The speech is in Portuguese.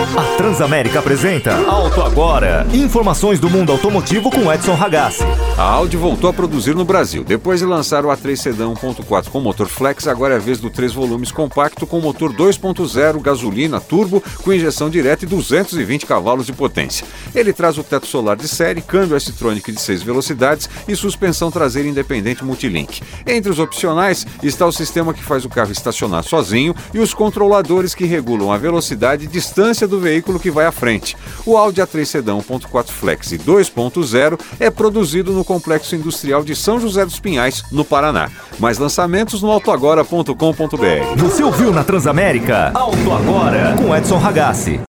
A Transamérica apresenta Auto Agora. Informações do mundo automotivo com Edson Ragazzi. A Audi voltou a produzir no Brasil. Depois de lançar o A3 Sedan 1.4 com motor flex, agora é a vez do 3 volumes compacto com motor 2.0 gasolina turbo com injeção direta e 220 cavalos de potência. Ele traz o teto solar de série, câmbio S-Tronic de 6 velocidades e suspensão traseira independente multilink. Entre os opcionais está o sistema que faz o carro estacionar sozinho e os controladores que regulam a velocidade e distância do veículo que vai à frente. O Audi A3 Sedan 1.4 Flex e 2.0 é produzido no Complexo Industrial de São José dos Pinhais, no Paraná. Mais lançamentos no autoagora.com.br. Você ouviu na Transamérica? Auto Agora, com Edson Ragazzi.